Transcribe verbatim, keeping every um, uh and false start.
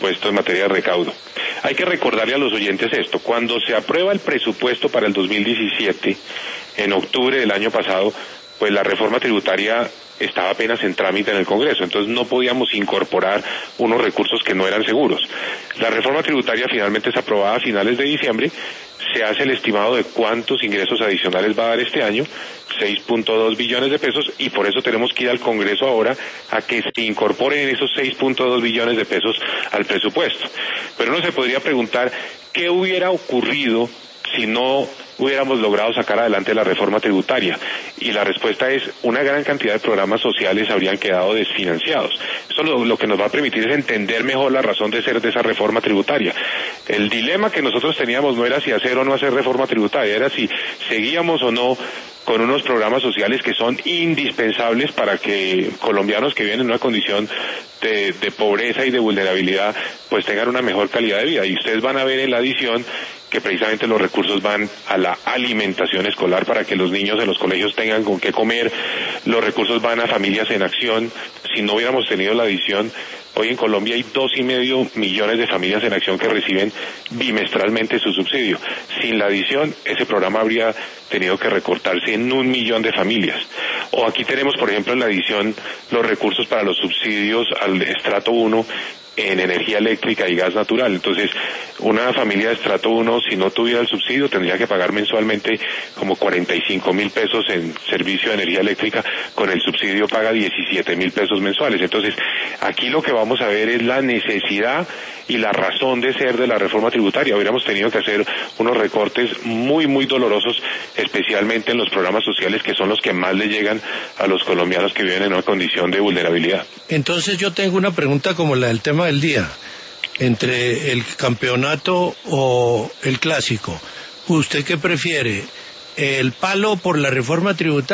presupuesto en materia de recaudo. Hay que recordarle a los oyentes esto: cuando se aprueba el presupuesto para el dos mil diecisiete, en octubre del año pasado, pues la reforma tributaria estaba apenas en trámite en el Congreso, entonces no podíamos incorporar unos recursos que no eran seguros. La reforma tributaria finalmente es aprobada a finales de diciembre, se hace el estimado de cuántos ingresos adicionales va a dar este año, seis punto dos billones de pesos, y por eso tenemos que ir al Congreso ahora a que se incorporen esos seis punto dos billones de pesos al presupuesto. Pero uno se podría preguntar, ¿qué hubiera ocurrido si no hubiéramos logrado sacar adelante la reforma tributaria? Y la respuesta es: una gran cantidad de programas sociales habrían quedado desfinanciados. Eso lo, lo que nos va a permitir es entender mejor la razón de ser de esa reforma tributaria. El dilema que nosotros teníamos no era si hacer o no hacer reforma tributaria, era si seguíamos o no con unos programas sociales que son indispensables para que colombianos que viven en una condición de, de pobreza y de vulnerabilidad pues tengan una mejor calidad de vida. Y ustedes van a ver en la adición que precisamente los recursos van a la alimentación escolar para que los niños en los colegios tengan con qué comer, los recursos van a familias en acción. Si no hubiéramos tenido la adición, hoy en Colombia hay dos y medio millones de familias en acción que reciben bimestralmente su subsidio. Sin la adición, ese programa habría tenido que recortarse en un millón de familias. O aquí tenemos, por ejemplo, en la adición los recursos para los subsidios al estrato uno en energía eléctrica y gas natural. Entonces, una familia de estrato uno, si no tuviera el subsidio, tendría que pagar mensualmente como cuarenta y cinco mil pesos en servicio de energía eléctrica. Con el subsidio paga diecisiete mil pesos mensuales. Entonces, aquí lo que vamos a ver es la necesidad y la razón de ser de la reforma tributaria. Hubiéramos tenido que hacer unos recortes muy, muy dolorosos, especialmente en los programas sociales, que son los que más le llegan a los colombianos que viven en una condición de vulnerabilidad. Entonces yo tengo una pregunta como la del tema del día, entre el campeonato o el clásico. ¿Usted qué prefiere? ¿El palo por la reforma tributaria?